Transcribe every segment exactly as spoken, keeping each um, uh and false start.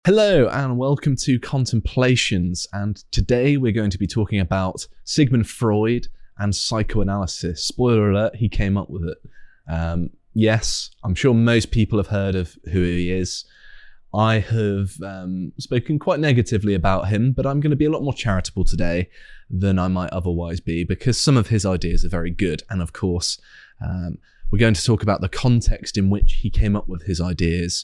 Hello and welcome to Contemplations, and today we're going to be talking about Sigmund Freud and psychoanalysis. Spoiler alert, he came up with it. Um, yes, I'm sure most people have heard of who he is. I have um, spoken quite negatively about him, but I'm going to be a lot more charitable today than I might otherwise be, because some of his ideas are very good, and of course um, we're going to talk about the context in which he came up with his ideas,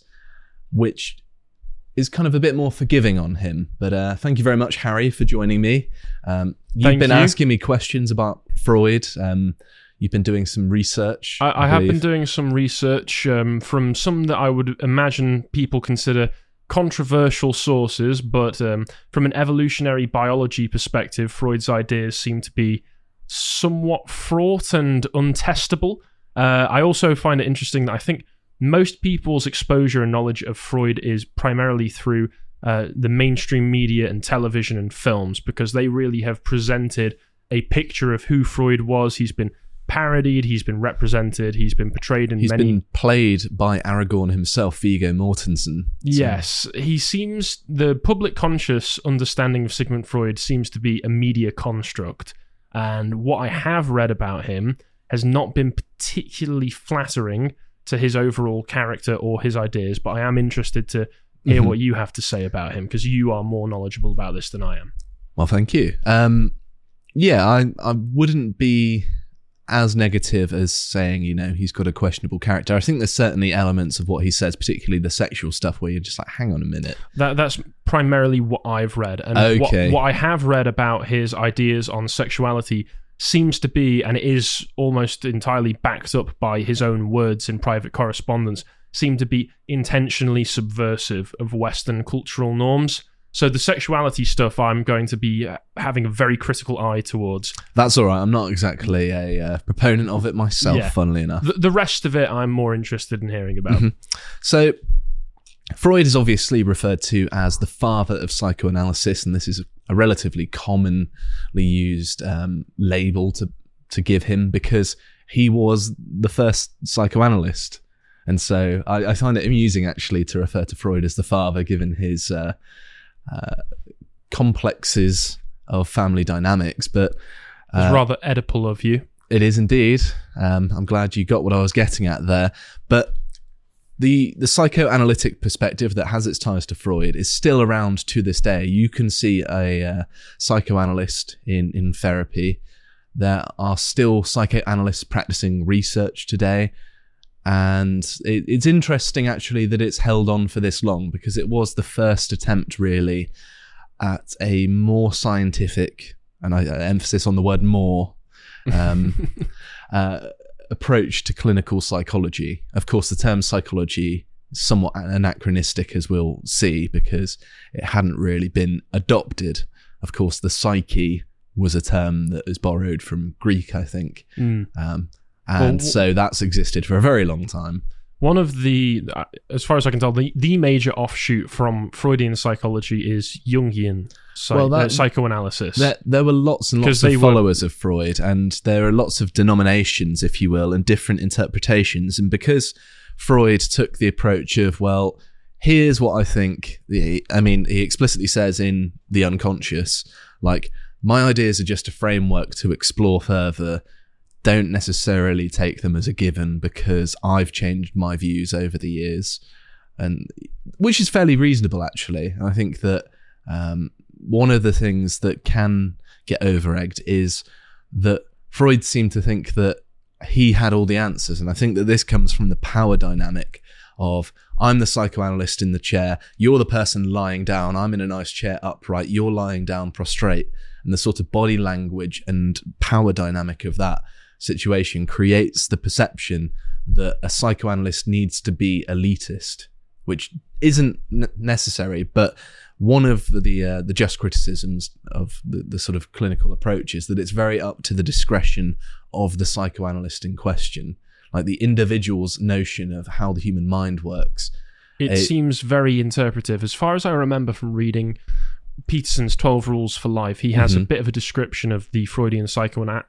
which is kind of a bit more forgiving on him. But uh, thank you very much, Harry, for joining me. Um, you've Thank been you. asking me questions about Freud. Um, you've been doing some research. I, I, I have been believe. doing some research um, from some that I would imagine people consider controversial sources, but um, from an evolutionary biology perspective, Freud's ideas seem to be somewhat fraught and untestable. Uh, I also find it interesting that I think most people's exposure and knowledge of Freud is primarily through uh, the mainstream media and television and films, because they really have presented a picture of who Freud was. He's been parodied, he's been represented, he's been portrayed in He's many... been played by Aragorn himself, Viggo Mortensen. So- Yes, he seems... The public conscious understanding of Sigmund Freud seems to be a media construct, and what I have read about him has not been particularly flattering to his overall character or his ideas, but I am interested to hear Mhm. what you have to say about him, because you are more knowledgeable about this than I am. Well, thank you. Um, yeah, I, I wouldn't be as negative as saying, you know, he's got a questionable character. I think there's certainly elements of what he says, particularly the sexual stuff, where you're just like, hang on a minute. That That's primarily what I've read. And Okay. what, what I have read about his ideas on sexuality seems to be, and it is almost entirely backed up by his own words in private correspondence, seem to be intentionally subversive of Western cultural norms. So the sexuality stuff I'm going to be uh, having a very critical eye towards. That's all right. I'm not exactly a uh, proponent of it myself, Yeah. funnily enough. The, the rest of it I'm more interested in hearing about. Mhm. So Freud is obviously referred to as the father of psychoanalysis, and this is a relatively commonly used um, label to to give him, because he was the first psychoanalyst. And so I, I find it amusing, actually, to refer to Freud as the father, given his uh, uh, complexes of family dynamics. But It's uh, rather Oedipal of you. it is indeed. Um, I'm glad you got what I was getting at there. But the the psychoanalytic perspective that has its ties to Freud is still around to this day. You can see a uh, psychoanalyst in, in therapy. There are still psychoanalysts practicing research today. And it, it's interesting, actually, that it's held on for this long, because it was the first attempt, really, at a more scientific, and I uh, emphasis on the word more, um, uh, approach to clinical psychology. Of course, the term psychology is somewhat anachronistic, as we'll see, because it hadn't really been adopted. Of course, the psyche was a term that is borrowed from Greek, I think. Mm. Um, and Well, so that's existed for a very long time. One of the, uh, as far as I can tell, the, the major offshoot from Freudian psychology is Jungian psych- Well, that- uh, psychoanalysis. There, there were lots and 'Cause lots of they were- followers of Freud, and there are lots of denominations, if you will, and different interpretations. And because Freud took the approach of, well, here's what I think. I mean, he explicitly says in The Unconscious, like, my ideas are just a framework to explore further. Don't necessarily take them as a given, because I've changed my views over the years, and which is fairly reasonable, actually. I think that um, one of the things that can get over-egged is that Freud seemed to think that he had all the answers, and I think that this comes from the power dynamic of, I'm the psychoanalyst in the chair, you're the person lying down, I'm in a nice chair upright, you're lying down prostrate, and the sort of body language and power dynamic of that situation creates the perception that a psychoanalyst needs to be elitist, which isn't n- necessary. But one of the uh, the just criticisms of the, the sort of clinical approach is that it's very up to the discretion of the psychoanalyst in question, like the individual's notion of how the human mind works. It It- seems very interpretive. As far as I remember from reading Peterson's twelve Rules for Life, he has Mhm. a bit of a description of the Freudian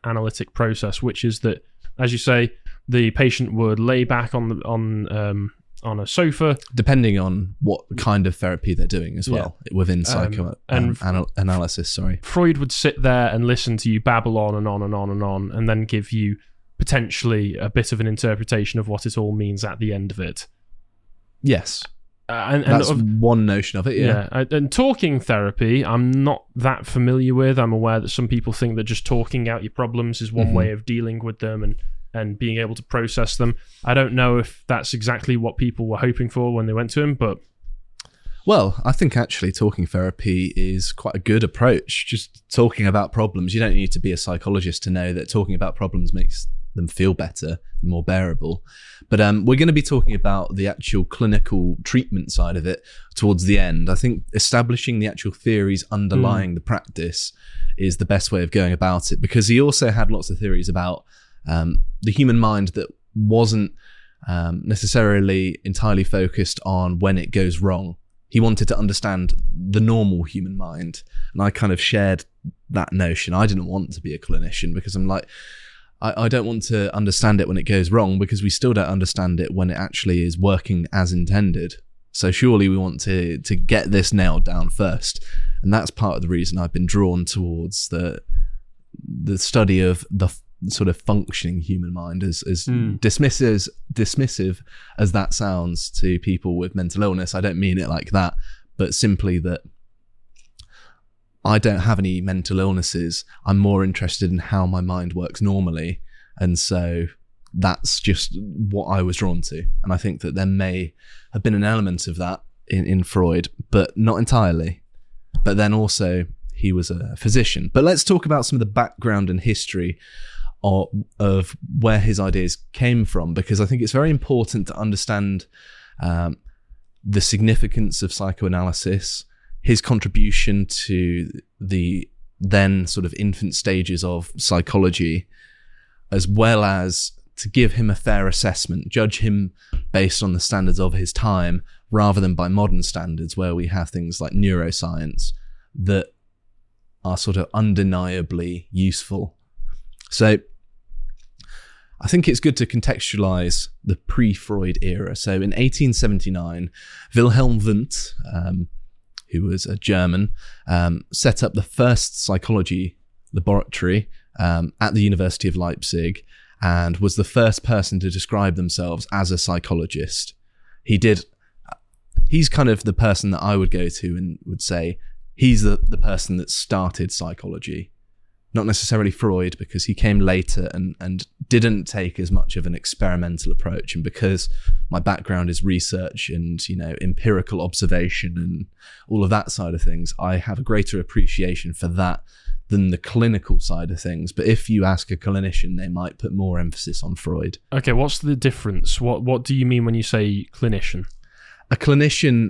psychoanalytic process, which is that, as you say, the patient would lay back on the on um, on a sofa. Depending on what kind of therapy they're doing as well, yeah. within psycho um, and um, anal- analysis, sorry. Freud would sit there and listen to you babble on and on and on and on, and then give you potentially a bit of an interpretation of what it all means at the end of it. Yes. Uh, and, and That's of, one notion of it, yeah. yeah. And talking therapy, I'm not that familiar with. I'm aware that some people think that just talking out your problems is one mm-hmm. way of dealing with them and, and being able to process them. I don't know if that's exactly what people were hoping for when they went to him, but... Well, I think actually talking therapy is quite a good approach. Just talking about problems. You don't need to be a psychologist to know that talking about problems makes them feel better and more bearable. But um, we're going to be talking about the actual clinical treatment side of it towards the end. I think establishing the actual theories underlying mm. the practice is the best way of going about it, because he also had lots of theories about um, the human mind that wasn't um, necessarily entirely focused on when it goes wrong. He wanted to understand the normal human mind. And I kind of shared that notion. I didn't want to be a clinician because I'm like, I, I don't want to understand it when it goes wrong, because we still don't understand it when it actually is working as intended. So surely we want to to get this nailed down first. And that's part of the reason I've been drawn towards the the study of the f- sort of functioning human mind, as, as mm. dismissive, dismissive as that sounds to people with mental illness. I don't mean it like that, but simply that I don't have any mental illnesses. I'm more interested in how my mind works normally. And so that's just what I was drawn to. And I think that there may have been an element of that in, in Freud, but not entirely. But then also he was a physician. But let's talk about some of the background and history of, of where his ideas came from, because I think it's very important to understand um, the significance of psychoanalysis, his contribution to the then sort of infant stages of psychology, as well as to give him a fair assessment, judge him based on the standards of his time, rather than by modern standards where we have things like neuroscience that are sort of undeniably useful. So I think it's good to contextualize the pre-Freud era. So in eighteen seventy-nine, Wilhelm Wundt, um, who was a German, um, set up the first psychology laboratory um, at the University of Leipzig, and was the first person to describe themselves as a psychologist. He did, he's kind of the person that I would go to and would say, he's the, the person that started psychology. Not necessarily Freud, because he came later and, and didn't take as much of an experimental approach. And because my background is research and, you know, empirical observation and all of that side of things, I have a greater appreciation for that than the clinical side of things. But if you ask a clinician, they might put more emphasis on Freud. Okay, what's the difference? What What do you mean when you say clinician? A clinician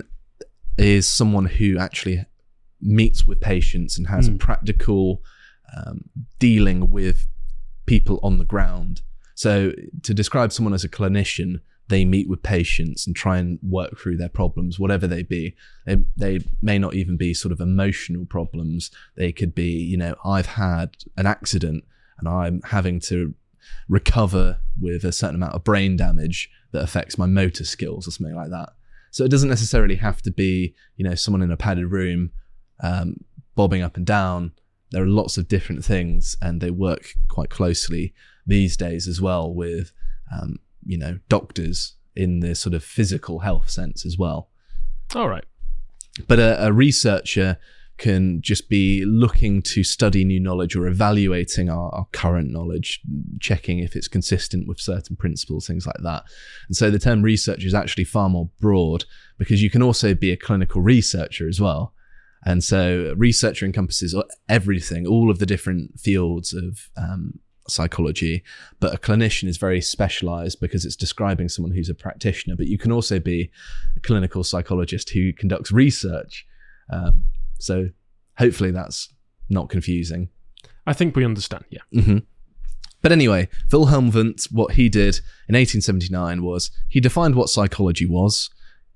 is someone who actually meets with patients and has mm. a practical um, dealing with people on the ground. So to describe someone as a clinician, they meet with patients and try and work through their problems, whatever they be. They, they may not even be sort of emotional problems. They could be, you know, I've had an accident and I'm having to recover with a certain amount of brain damage that affects my motor skills or something like that. So it doesn't necessarily have to be, you know, someone in a padded room um, bobbing up and down. There are lots of different things, and they work quite closely these days as well with, um, you know, doctors in the sort of physical health sense as well. All right. But a, a researcher can just be looking to study new knowledge or evaluating our, our current knowledge, checking if it's consistent with certain principles, things like that. And so the term research is actually far more broad, because you can also be a clinical researcher as well. And so researcher encompasses everything, all of the different fields of um, psychology, but a clinician is very specialized because it's describing someone who's a practitioner. But you can also be a clinical psychologist who conducts research. Um, so hopefully that's not confusing. I think we understand, yeah. Mm-hmm. But anyway, Wilhelm Wundt, what he did in eighteen seventy-nine was he defined what psychology was.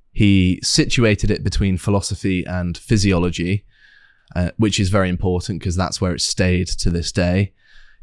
He situated it between philosophy and physiology, uh, which is very important because that's where it stayed to this day.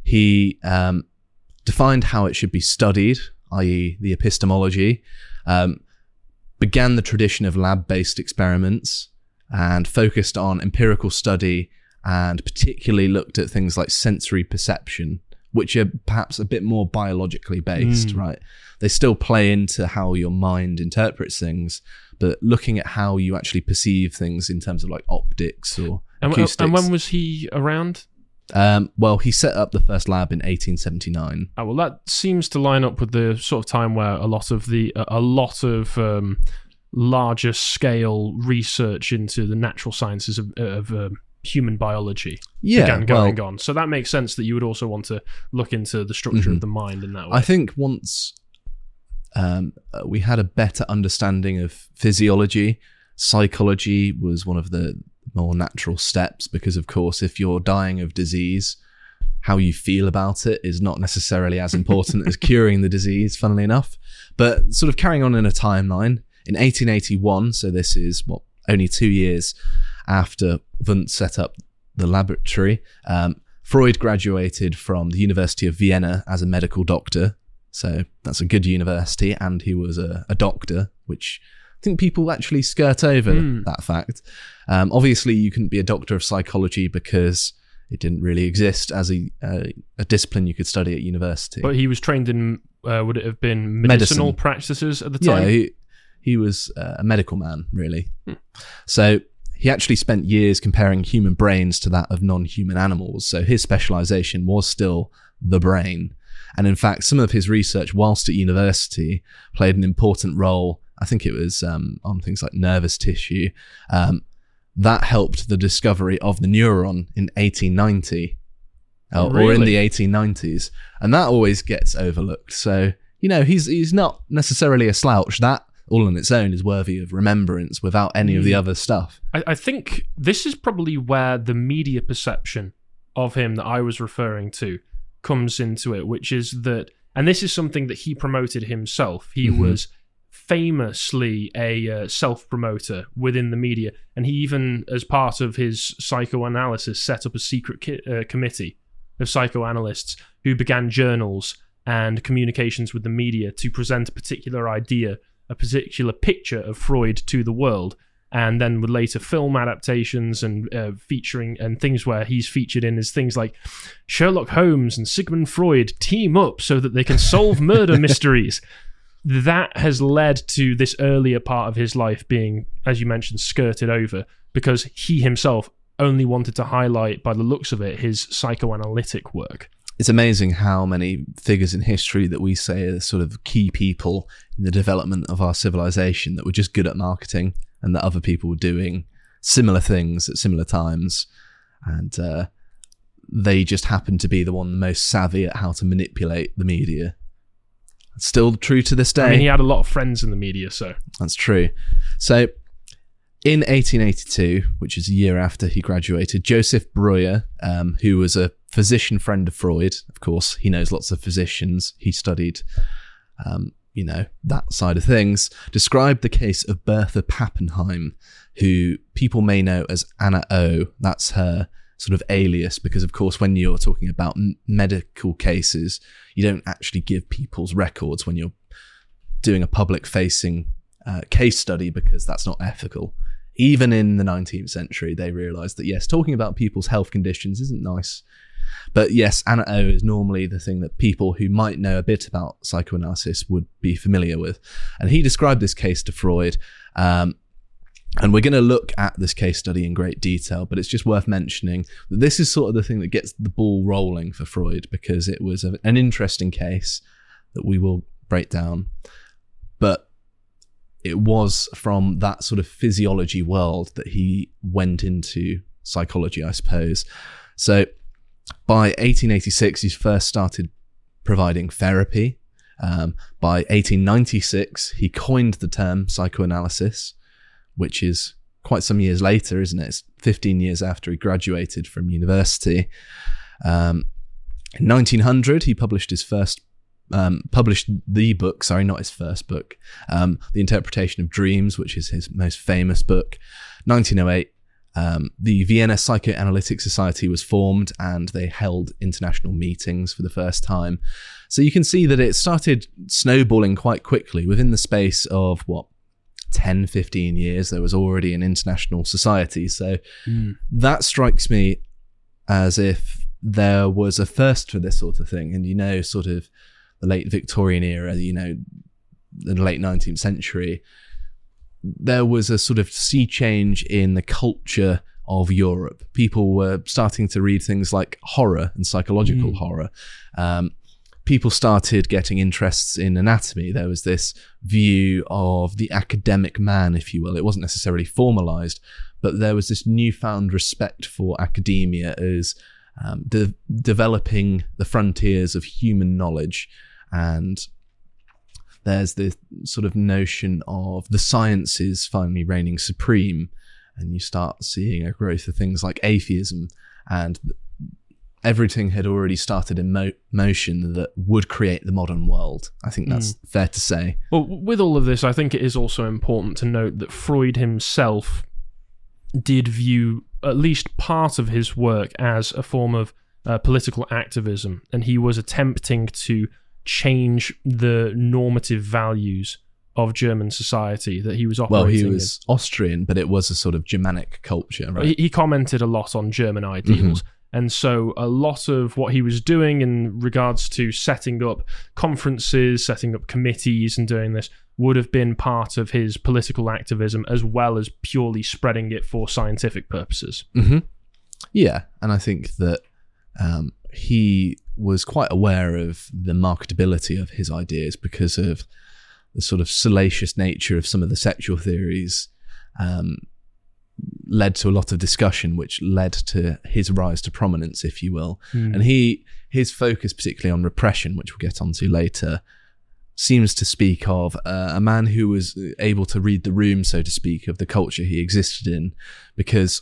He um, defined how it should be studied, that is the epistemology. Um, began the tradition of lab-based experiments and focused on empirical study and particularly looked at things like sensory perception, which are perhaps a bit more biologically based, mm. right? They still play into how your mind interprets things, but looking at how you actually perceive things in terms of like optics or and, acoustics. And when was he around? Um, well, he set up the first lab in eighteen seventy-nine. Oh, well, that seems to line up with the sort of time where a lot of the a lot of um, larger scale research into the natural sciences of, of um, human biology yeah, began going well, on. So that makes sense that you would also want to look into the structure mm-hmm. of the mind in that way. I think once um, we had a better understanding of physiology, psychology was one of the more natural steps, because of course if you're dying of disease, how you feel about it is not necessarily as important as curing the disease, funnily enough. But sort of carrying on in a timeline, in eighteen eighty-one, so this is what only two years after Wundt set up the laboratory, um, Freud graduated from the University of Vienna as a medical doctor. So that's a good university, and he was a, a doctor, which I think people actually skirt over mm. that fact. Um, obviously, you couldn't be a doctor of psychology because it didn't really exist as a uh, a discipline you could study at university. But he was trained in, uh, would it have been medicinal Medicine. Practices at the time? Yeah, he, he was uh, a medical man, really. Hmm. So he actually spent years comparing human brains to that of non-human animals. So his specialization was still the brain. And in fact, some of his research whilst at university played an important role. I think it was um, on things like nervous tissue. Um, that helped the discovery of the neuron in eighteen ninety, or, really? or in the eighteen nineties. And that always gets overlooked. So, you know, he's he's not necessarily a slouch. That all on its own is worthy of remembrance without any mm. of the other stuff. I, I think this is probably where the media perception of him that I was referring to comes into it, which is that, and this is something that he promoted himself. He mm-hmm. was famously a uh, self-promoter within the media, and he even, as part of his psychoanalysis, set up a secret ki- uh, committee of psychoanalysts who began journals and communications with the media to present a particular idea, a particular picture of Freud to the world, and then would later film adaptations and uh, featuring and things where he's featured in is things like Sherlock Holmes and Sigmund Freud team up so that they can solve murder mysteries. That has led to this earlier part of his life being, as you mentioned, skirted over because he himself only wanted to highlight, by the looks of it, his psychoanalytic work. It's amazing how many figures in history that we say are sort of key people in the development of our civilization that were just good at marketing, and that other people were doing similar things at similar times. And uh, they just happened to be the one most savvy at how to manipulate the media. It's still true to this day. I mean, he had a lot of friends in the media, so. That's true. So in eighteen eighty-two, which is a year after he graduated, Joseph Breuer, um, who was a physician friend of Freud, of course, he knows lots of physicians. He studied, um, you know, that side of things, described the case of Bertha Pappenheim, who people may know as Anna O. That's her sort of alias, because of course when you're talking about m- medical cases, you don't actually give people's records when you're doing a public facing uh, case study, because that's not ethical. Even in the nineteenth century, they realized that yes, talking about people's health conditions isn't nice. But yes, Anna O is normally the thing that people who might know a bit about psychoanalysis would be familiar with. And he described this case to Freud. Um, and we're going to look at this case study in great detail, but it's just worth mentioning that this is sort of the thing that gets the ball rolling for Freud, because it was a, an interesting case that we will break down. But it was from that sort of physiology world that he went into psychology, I suppose. So by eighteen eighty-six, he first started providing therapy. Um, by eighteen ninety-six, he coined the term psychoanalysis, which is quite some years later, isn't it? It's fifteen years after he graduated from university. Um, in nineteen hundred, he published his first, um, published the book, sorry, not his first book, um, The Interpretation of Dreams, which is his most famous book. nineteen oh eight, um, the Vienna Psychoanalytic Society was formed, and they held international meetings for the first time. So you can see that it started snowballing quite quickly within the space of, what, ten, fifteen years, there was already an international society. So Mm. that strikes me as if there was a first for this sort of thing. And, you know, sort of the late Victorian era, you know, the late nineteenth century, there was a sort of sea change in the culture of Europe. People were starting to read things like horror and psychological Mm. horror. Um, people started getting interests in anatomy. There was this view of the academic man, if you will. It wasn't necessarily formalized, but there was this newfound respect for academia as um, de- developing the frontiers of human knowledge. And there's this sort of notion of the sciences finally reigning supreme, and you start seeing a growth of things like atheism, and everything had already started in mo- motion that would create the modern world. I think that's mm. fair to say. Well, with all of this, I think it is also important to note that Freud himself did view at least part of his work as a form of uh, political activism, and he was attempting to change the normative values of German society that he was operating Well, in. he was in. Austrian, but it was a sort of Germanic culture, right? He, he commented a lot on German ideals. Mm-hmm. And so a lot of what he was doing in regards to setting up conferences, setting up committees and doing this would have been part of his political activism, as well as purely spreading it for scientific purposes. Mm-hmm. Yeah, and I think that um, he was quite aware of the marketability of his ideas because of the sort of salacious nature of some of the sexual theories. Um, led to a lot of discussion, which led to his rise to prominence, if you will. Mm. And he his focus, particularly on repression, which we'll get onto later, seems to speak of uh, a man who was able to read the room, so to speak, of the culture he existed in, because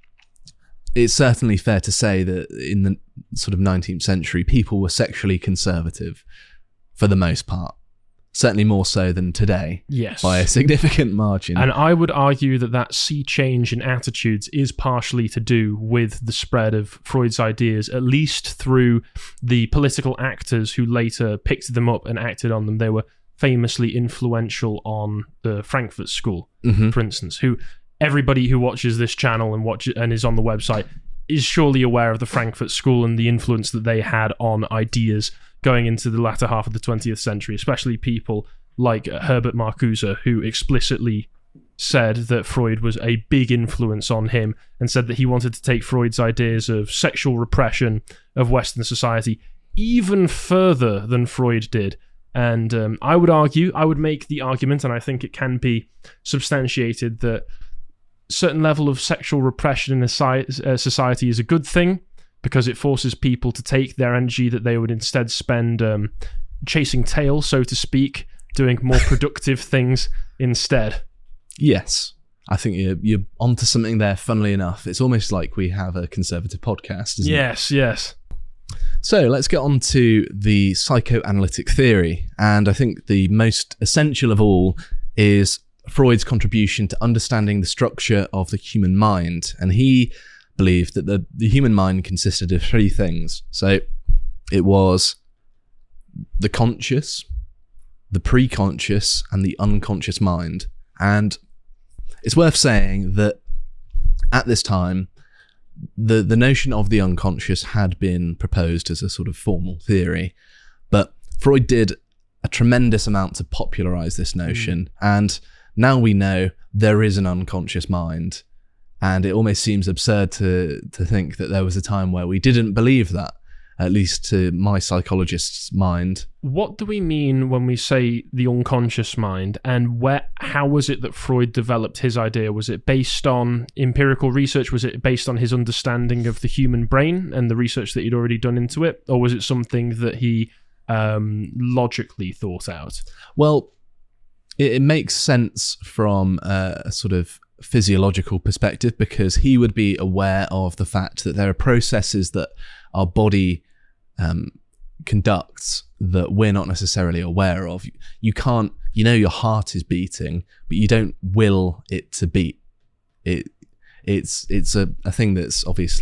it's certainly fair to say that in the sort of nineteenth century, people were sexually conservative for the most part. Certainly more so than today, yes, by a significant margin. And I would argue that that sea change in attitudes is partially to do with the spread of Freud's ideas, at least through the political actors who later picked them up and acted on them. They were famously influential on the Frankfurt School, mm-hmm. for instance, who everybody who watches this channel and watch and is on the website is surely aware of the Frankfurt School and the influence that they had on ideas going into the latter half of the twentieth century, especially people like Herbert Marcuse, who explicitly said that Freud was a big influence on him and said that he wanted to take Freud's ideas of sexual repression of Western society even further than Freud did. And um, I would argue, I would make the argument, and I think it can be substantiated, that a certain level of sexual repression in a society is a good thing, because it forces people to take their energy that they would instead spend um, chasing tail, so to speak, doing more productive things instead. Yes. I think you're, you're onto something there, funnily enough. It's almost like we have a conservative podcast, isn't yes, it? Yes, yes. So let's get on to the psychoanalytic theory. And I think the most essential of all is Freud's contribution to understanding the structure of the human mind. And he believed that the, the human mind consisted of three things. So it was the conscious, the preconscious, and the unconscious mind. And it's worth saying that at this time, the, the notion of the unconscious had been proposed as a sort of formal theory, but Freud did a tremendous amount to popularize this notion. Mm. And now we know there is an unconscious mind. And it almost seems absurd to to think that there was a time where we didn't believe that, at least to my psychologist's mind. What do we mean when we say the unconscious mind, and where? How was it that Freud developed his idea? Was it based on empirical research? Was it based on his understanding of the human brain and the research that he'd already done into it? Or was it something that he um, logically thought out? Well, it, it makes sense from a, a sort of physiological perspective, because he would be aware of the fact that there are processes that our body um, conducts that we're not necessarily aware of. You can't, you know, your heart is beating, but you don't will it to beat. It, it's it's a, a thing that's obviously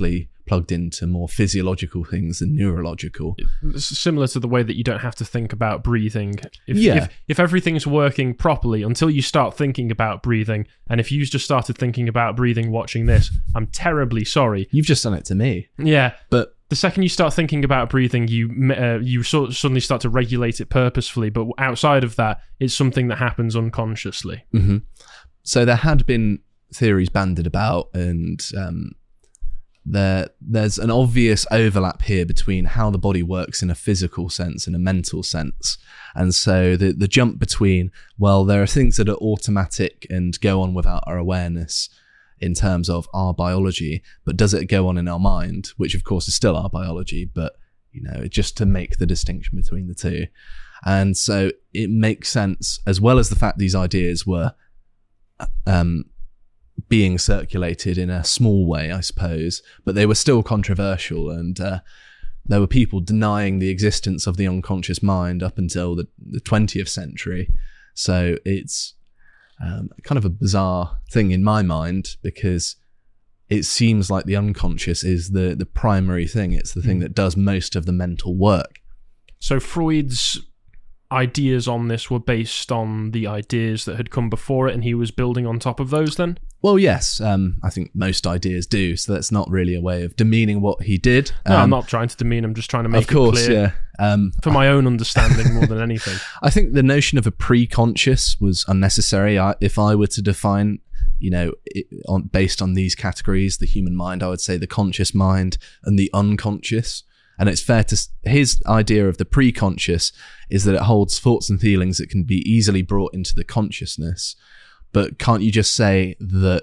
plugged into more physiological things than neurological. It's similar to the way that you don't have to think about breathing. If, Yeah. if, if everything's working properly until you start thinking about breathing, and if you just started thinking about breathing watching this, I'm terribly sorry. You've just done it to me. Yeah. But The second you start thinking about breathing, you uh, you sort of suddenly start to regulate it purposefully. But outside of that, it's something that happens unconsciously. hmm so there had been theories bandied about, and um, there there's an obvious overlap here between how the body works in a physical sense and a mental sense. And so the the jump between, well, there are things that are automatic and go on without our awareness in terms of our biology, but does it go on in our mind, which of course is still our biology, but you know, just to make the distinction between the two. And so it makes sense, as well as the fact these ideas were um, being circulated in a small way, I suppose, but they were still controversial, and uh, there were people denying the existence of the unconscious mind up until the, the twentieth century. So it's Um, kind of a bizarre thing in my mind, because it seems like the unconscious is the, the primary thing. It's the thing that does most of the mental work. So Freud's ideas on this were based on the ideas that had come before it, and he was building on top of those then? Well, yes, um, I think most ideas do, so that's not really a way of demeaning what he did. No, um, I'm not trying to demean, I'm just trying to make of course, it clear yeah. Um, for my own understanding more than anything. I think the notion of a pre-conscious was unnecessary. I, if I were to define, you know, it, on, based on these categories, the human mind, I would say the conscious mind and the unconscious. And it's fair to, his idea of the pre-conscious is that it holds thoughts and feelings that can be easily brought into the consciousness. But can't you just say that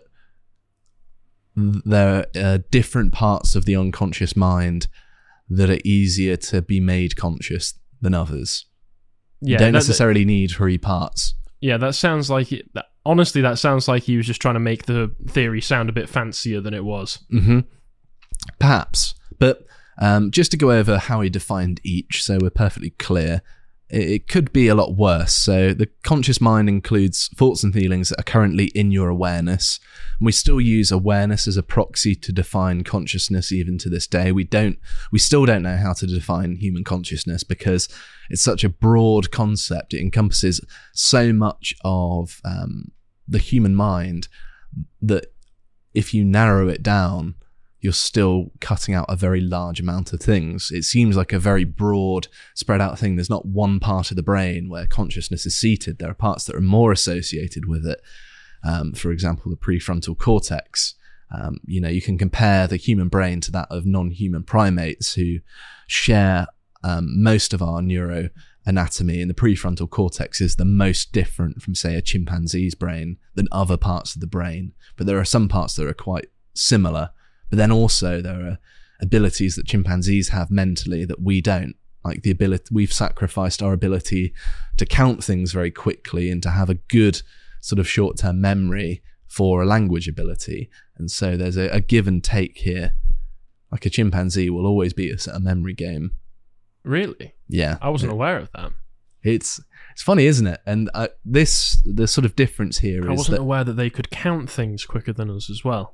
there are different parts of the unconscious mind that are easier to be made conscious than others? Yeah, you don't that, necessarily need three parts. Yeah, that sounds like it. That, honestly, that sounds like he was just trying to make the theory sound a bit fancier than it was. Mm-hmm. Perhaps. But um, just to go over how he defined each, so we're perfectly clear, it, it could be a lot worse. So the conscious mind includes thoughts and feelings that are currently in your awareness. And we still use awareness as a proxy to define consciousness even to this day. We don't, we still don't know how to define human consciousness because it's such a broad concept. It encompasses so much of um, the human mind that if you narrow it down, you're still cutting out a very large amount of things. It seems like a very broad, spread out thing. There's not one part of the brain where consciousness is seated. There are parts that are more associated with it. Um, for example, the prefrontal cortex. Um, you know, you can compare the human brain to that of non-human primates who share um, most of our neuroanatomy, and the prefrontal cortex is the most different from, say, a chimpanzee's brain than other parts of the brain. But there are some parts that are quite similar. But then also there are abilities that chimpanzees have mentally that we don't. Like the ability, we've sacrificed our ability to count things very quickly and to have a good sort of short-term memory for a language ability. And so there's a, a give and take here. Like a chimpanzee will always beat us at a memory game. Really? Yeah. I wasn't aware of that. It's it's funny, isn't it? And uh, this, the sort of difference here is I wasn't that aware that they could count things quicker than us as well.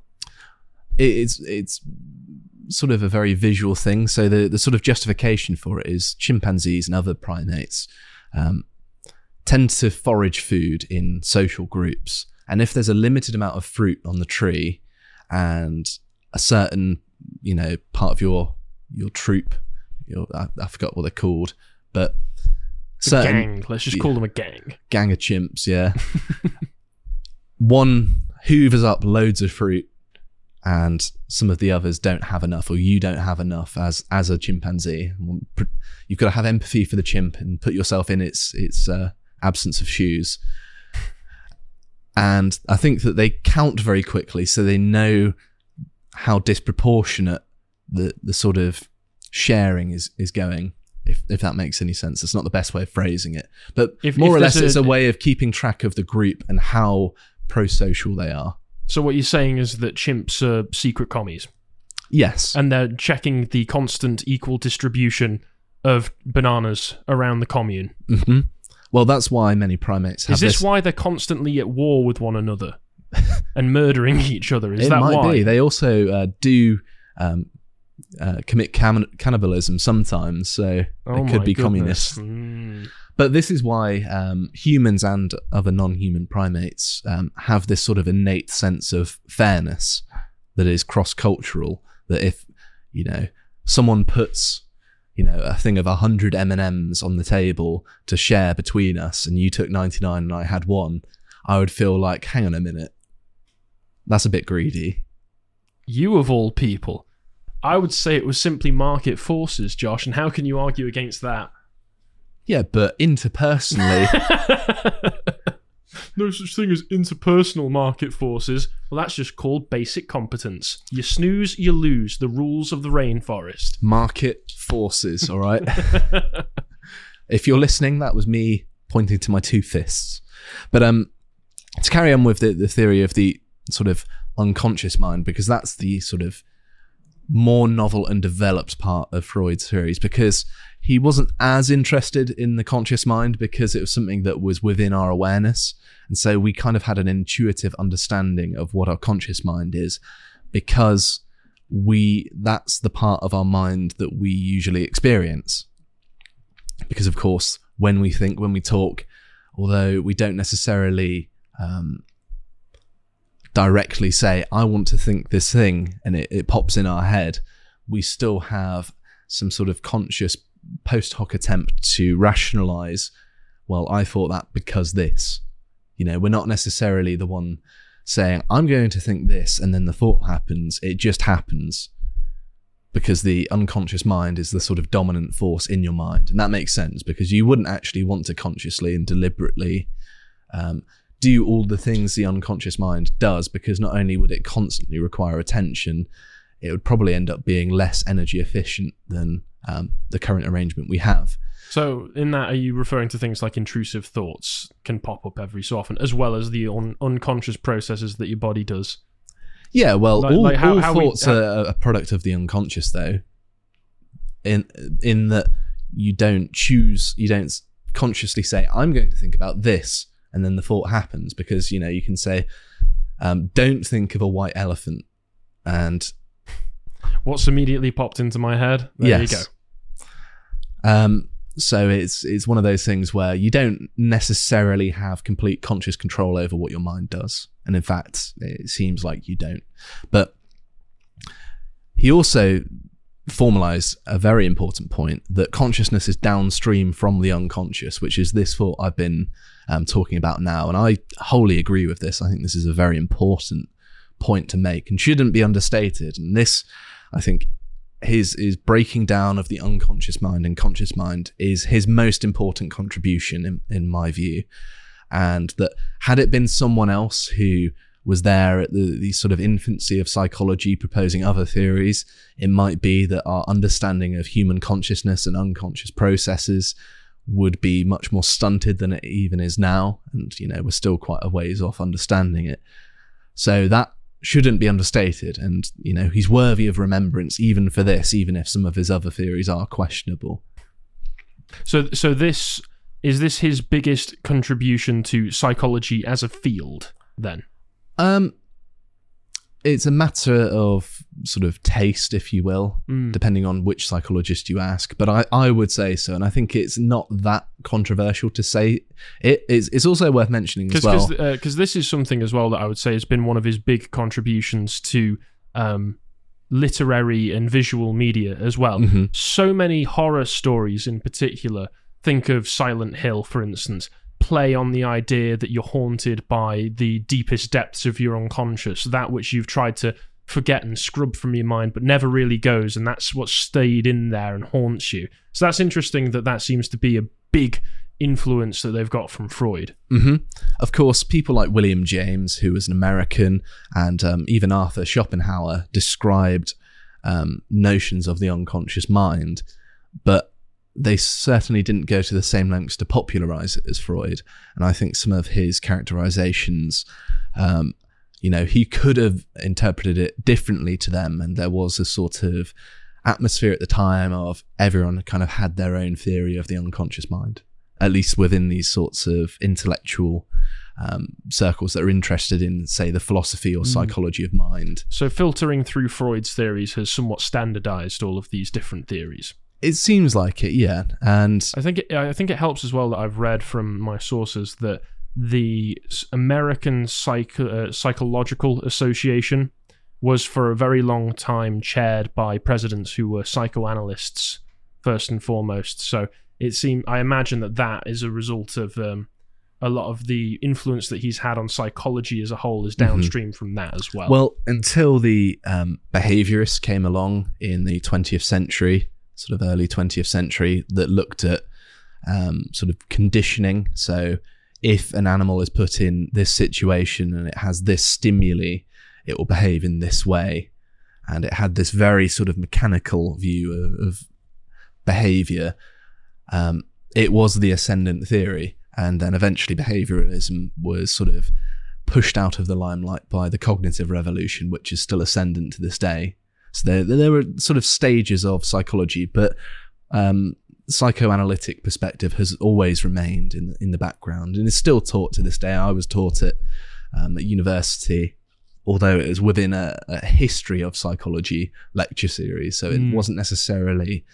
it's it's sort of a very visual thing. So the, the sort of justification for it is chimpanzees and other primates um, tend to forage food in social groups. And if there's a limited amount of fruit on the tree and a certain, you know, part of your your troop, your, I, I forgot what they're called, but A certain gang. Let's just call them a gang. gang of chimps, yeah. One hoovers up loads of fruit and some of the others don't have enough, or you don't have enough as as a chimpanzee. You've got to have empathy for the chimp and put yourself in its its uh, absence of shoes. And I think that they count very quickly, so they know how disproportionate the the sort of sharing is is going. If if that makes any sense. It's not the best way of phrasing it, but If- more if or less, there's it's a- a way of keeping track of the group and how pro-social they are. So what you're saying is that chimps are secret commies, Yes. and they're checking the constant equal distribution of bananas around the commune. hmm Well, that's why many primates have Is this this. why they're constantly at war with one another and murdering each other? Is it that might why? be. They also uh, do um, uh, commit cam- cannibalism sometimes, so Oh it could my be goodness. communist. Mm. But this is why um, humans and other non-human primates um, have this sort of innate sense of fairness that is cross-cultural. That if, you know, someone puts, you know, a thing of one hundred M and M's on the table to share between us, and you took ninety-nine and I had one, I would feel like, hang on a minute, that's a bit greedy. You of all people. I would say it was simply market forces, Josh, and how can you argue against that? Yeah, but interpersonally... No such thing as interpersonal market forces. Well, that's just called basic competence. You snooze, you lose. The rules of the rainforest. Market forces, all right? If you're listening, that was me pointing to my two fists. But um, to carry on with the, the theory of the sort of unconscious mind, because that's the sort of more novel and developed part of Freud's theories, because he wasn't as interested in the conscious mind because it was something that was within our awareness. And so we kind of had an intuitive understanding of what our conscious mind is, because we that's the part of our mind that we usually experience. Because, of course, when we think, when we talk, although we don't necessarily um, directly say, I want to think this thing, and it, it pops in our head, we still have some sort of conscious post hoc attempt to rationalize, well, I thought that because this. You know, we're not necessarily the one saying, I'm going to think this, and then the thought happens. It just happens because the unconscious mind is the sort of dominant force in your mind. And that makes sense, because you wouldn't actually want to consciously and deliberately um, do all the things the unconscious mind does, because not only would it constantly require attention, it would probably end up being less energy efficient than um, the current arrangement we have. So, in that, are you referring to things like intrusive thoughts can pop up every so often, as well as the un- unconscious processes that your body does? Yeah, well, Like- all, like how- all how we- thoughts are a product of the unconscious, though. In in that you don't choose, you don't consciously say, "I'm going to think about this," and then the thought happens. Because, you know, you can say, um, "Don't think of a white elephant," and What's immediately popped into my head? There yes. you go. Um, so it's it's one of those things where you don't necessarily have complete conscious control over what your mind does. And in fact, it seems like you don't. But he also formalized a very important point, that consciousness is downstream from the unconscious, which is this thought I've been um, talking about now. And I wholly agree with this. I think this is a very important point to make and shouldn't be understated. And this, I think, his is breaking down of the unconscious mind and conscious mind is his most important contribution in, in my view. And that had it been someone else who was there at the, the sort of infancy of psychology proposing other theories, it might be that our understanding of human consciousness and unconscious processes would be much more stunted than it even is now. And, you know, we're still quite a ways off understanding it. So that shouldn't be understated. And, you know, he's worthy of remembrance even for this, even if some of his other theories are questionable. So, so this is this his biggest contribution to psychology as a field, then? Um, it's a matter of sort of taste, if you will, Mm. depending on which psychologist you ask. But I, I would say so, and I think it's not that controversial to say it. It's, it's also worth mentioning as well. Because uh, this is something as well that I would say has been one of his big contributions to um, literary and visual media as well. Mm-hmm. So many horror stories in particular, think of Silent Hill, for instance, play on the idea that you're haunted by the deepest depths of your unconscious, that which you've tried to forget and scrub from your mind but never really goes, and that's what's stayed in there and haunts you. So that's interesting that that seems to be a big influence that they've got from Freud. Mm-hmm. Of course, people like William James, who was an American, and um, even Arthur Schopenhauer described um, notions of the unconscious mind, but they certainly didn't go to the same lengths to popularize it as Freud. And I think some of his characterizations, um, you know, he could have interpreted it differently to them. And there was a sort of atmosphere at the time of everyone kind of had their own theory of the unconscious mind. at least within these sorts of intellectual um, circles that are interested in, say, the philosophy or psychology of mind. So filtering through Freud's theories has somewhat standardized all of these different theories. It seems like it, yeah. And I think it, I think it helps as well that I've read from my sources that the American Psych- uh, Psychological Association was for a very long time chaired by presidents who were psychoanalysts first and foremost. So it seemed, I imagine that that is a result of um, a lot of the influence that he's had on psychology as a whole is downstream mm-hmm. from that as well. Well, until the um, behaviorists came along in the twentieth century, sort of early twentieth century, that looked at um, sort of conditioning. So if an animal is put in this situation and it has this stimuli, it will behave in this way. And it had this very sort of mechanical view of, of behavior. Um, it was the ascendant theory. And then eventually behavioralism was sort of pushed out of the limelight by the cognitive revolution, which is still ascendant to this day. So there, there were sort of stages of psychology, but um, psychoanalytic perspective has always remained in the, in the background and is still taught to this day. I was taught it um, at university, although it was within a, a history of psychology lecture series, so it mm. wasn't necessarily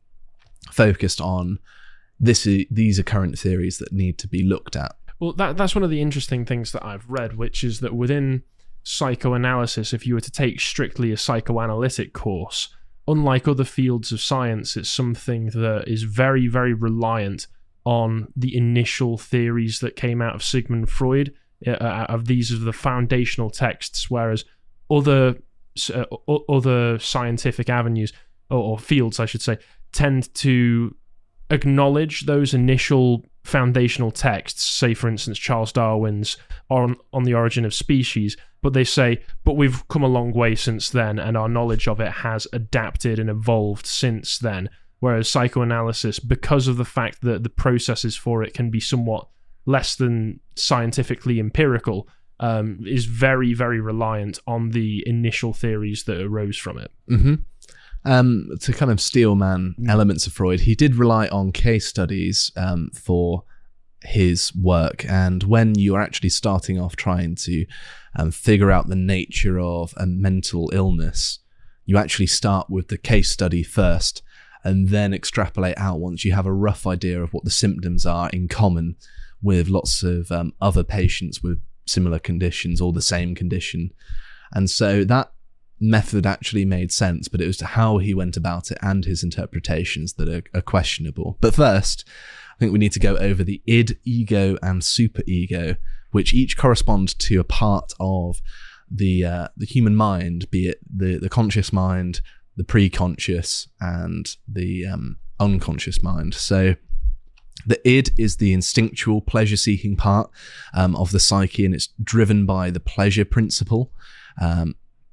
focused on this. These are current theories that need to be looked at. Well, that that's one of the interesting things that I've read, which is that within psychoanalysis, if you were to take strictly a psychoanalytic course, unlike other fields of science, it's something that is very, very reliant on the initial theories that came out of Sigmund Freud. Uh, of these are the foundational texts, whereas other uh, other scientific avenues or, or fields, I should say, tend to acknowledge those initial foundational texts. Say, for instance, Charles Darwin's on on the Origin of Species, but they say, but we've come a long way since then, and our knowledge of it has adapted and evolved since then. Whereas psychoanalysis, because of the fact that the processes for it can be somewhat less than scientifically empirical, um, is very, very reliant on the initial theories that arose from it. Mm-hmm. Um, to kind of steel man elements of Freud, he did rely on case studies um, for his work. And when you are actually starting off trying to um, figure out the nature of a mental illness, you actually start with the case study first and then extrapolate out once you have a rough idea of what the symptoms are in common with lots of um, other patients with similar conditions or the same condition. And so that method actually made sense, but it was how he went about it and his interpretations that are, are questionable. But first, I think we need to go over the id, ego, and superego, which each correspond to a part of the uh, the human mind, be it the, the conscious mind, the preconscious, and the um, unconscious mind. So the id is the instinctual, pleasure-seeking part um, of the psyche, and it's driven by the pleasure principle. Um,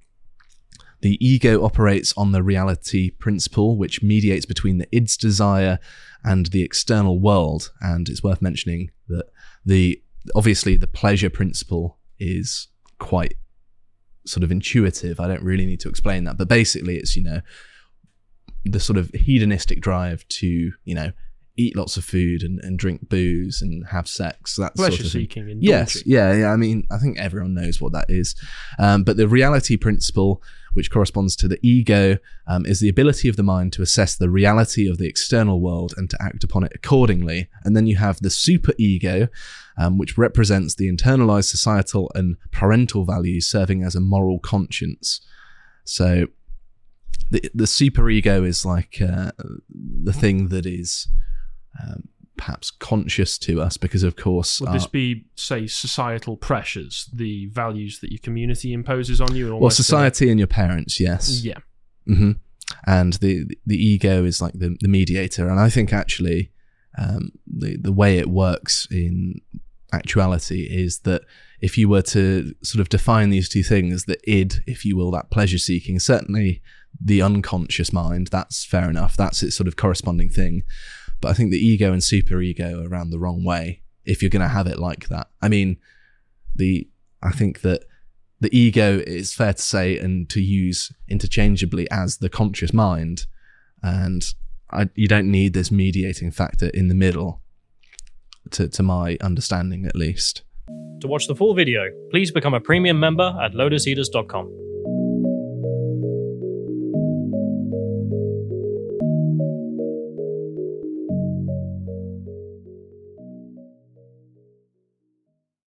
The ego operates on the reality principle, which mediates between the id's desire and the external world. And it's worth mentioning that the obviously the pleasure principle is quite sort of intuitive. I don't really need to explain that, but basically it's, you know, the sort of hedonistic drive to, you know, eat lots of food and, and drink booze and have sex. That pleasure sort of seeking. And yes, yeah, yeah. I mean, I think everyone knows what that is. Um, but the reality principle, which corresponds to the ego, um, is the ability of the mind to assess the reality of the external world and to act upon it accordingly. And then you have the superego, um, which represents the internalized societal and parental values serving as a moral conscience. So the the superego is like uh, the thing that is um, perhaps conscious to us because, of course... Would this be, say, societal pressures, the values that your community imposes on you? Well, society and your parents, yes. Yeah. Mm-hmm. And the the ego is like the, the mediator. And I think actually um, the, the way it works in actuality is that if you were to sort of define these two things, the id, if you will, that pleasure-seeking, certainly the unconscious mind, that's fair enough. That's its sort of corresponding thing. But I think the ego and superego are around the wrong way if you're going to have it like that. I mean, the I think that the ego is fair to say and to use interchangeably as the conscious mind. And I, you don't need this mediating factor in the middle. to, to my understanding at least. To watch the full video, please become a premium member at lotus eaters dot com.